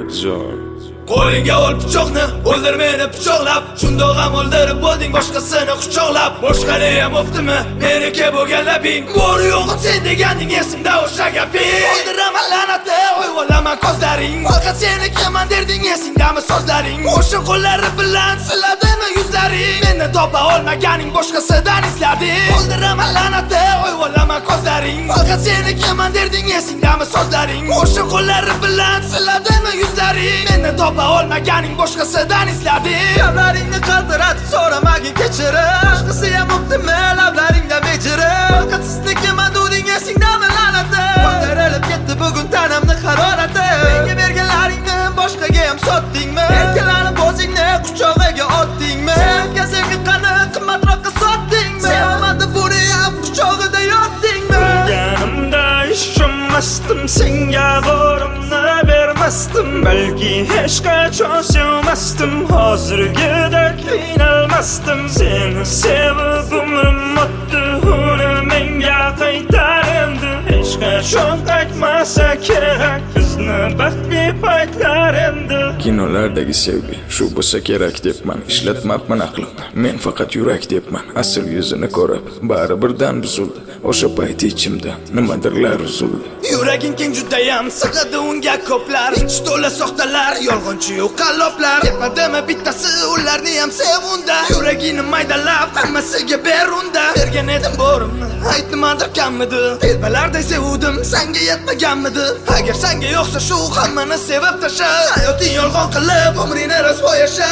Yakzor Qo'lingga ol pichoqni, o'ldir meni pichoqlab. Shundoq ham o'ldirib bo'lding boshqasini quchoqlab. Boshqaniyam o'pdimi meniki bo'lgan labing? Bor yo'g'im sen deganing esimda o'sha gaping. O'ldiraman la'nati, o'yvolaman ko'zlaring. Faqat seni kimman derding esingdami so'zlaring? O'sha qo'llari bilan siladimi yuzlaring? Meni topa olmaganing boshqasidan izlading. O'ldiraman la'nati, o'yvolaman ko'zlaring. Faqat seni kimman derding esingdami so'zlaring? O'sha qo'llari bilan siladimi yuzlaring? Meni topa olmaganing boshqasidan izlading. Lablaringni qaltiratib so'ramagin kechirim. Boshqasi ham o'pdimi lablaringda mejirim? Faqat siznikiman duding esingdami la'nati? Ko'tarilib ketdi bugun tanamni harorati. Menga berganlaringni boshqaga ham sotdingmi? Erkalanib o'zingni quchog'iga otdingmi? Senga sevgi qani qimmatroqqa sotdingmi? Sevmadi buni ham quchog'ida yotdingmi? Yanimda ishonmasdim, senga borimni bermasdim. Balki hech qachon sevmasdim, hozirgidek qiynalmasdim. Seni sevib umrim o'tdi, uni menga qaytar endi. Hech qachon qaytmasa kerak bizni baxtli paytlar endi. Kinolardagi sevgi shu bo'lsa kerak debman, ishlatmabman aqlimni, men faqat yurak debman. Asl yuzini ko'rib baribirdan buzildi, o'sha payt ichimda nimadirlar uzildi. Yuraging keng judayam sig'adi unga ko'plar, ich to'la soxtalar, yolg'onchi yo'q qalloblar. Ketmadimi bittasi ularni ham sev unda. Yuragini maydalab hammasiga ber unda. Bergan edim borimni, ayt nimadir kammidi? Telbalarday sevuvdim, senga yetmaganmidi? Agar senga yo'qsa shu hammani sevib tasha. Hayoting yolg'on qilib umrini rasvo yasha.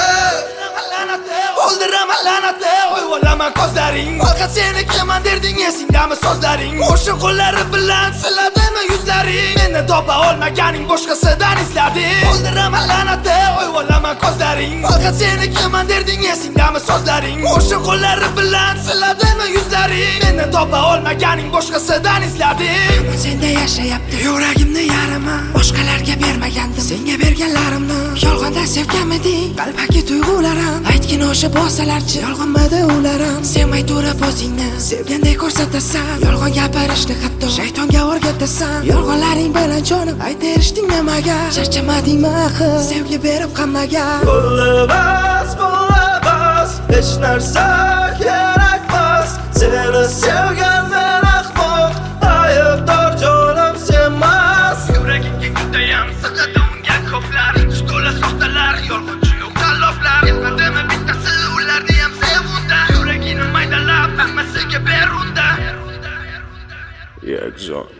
O'ldiraman la'nati, o'yvolaman ko'zlaring. Faqat seni kimman derding esingdami so'zlaring? O'sha qo'llari bilan siladimi yuzlaring? Meni topa olmaganing boshqasidan izlading. O'ldiraman la'nati, o'yvolaman ko'zlaring. Faqat seni kimman derding esingdami so'zlaring? O'sha qo'llari bilan siladimi yuzlaring? Meni topa olmaganing boshqasidan izlading. Senda yashayapti yuragimni yarimi, boshqalarga bermagandim senga berganlarimni. Yolg'onda sevganmiding qalbaki tuyg'ularim? Aytgin o'sha bo'lsalarchi yolg'onmidi ularim? Sevmay turib o'zingni sevgandek ko'rsatasan, yolg'on gapirishni hatto shaytonga o'rgatasan. Yolg'onlaring bilan jonim ayt erishding nimaga? Charchamadingmi axir sevgi berib hammaga? Bo'libas, hech narsa kerakmas. Seni sevganman ahmoq, aybdor jonim senmas. Yuraging judayam sig'adi unga ko'plar, ich to'la soxtalar, yolg'onchi yo'q qalloblar. Ketmadimi bittasi ularni ham sev unda. Yuragini maydalab hammasiga ber unda. Yakzor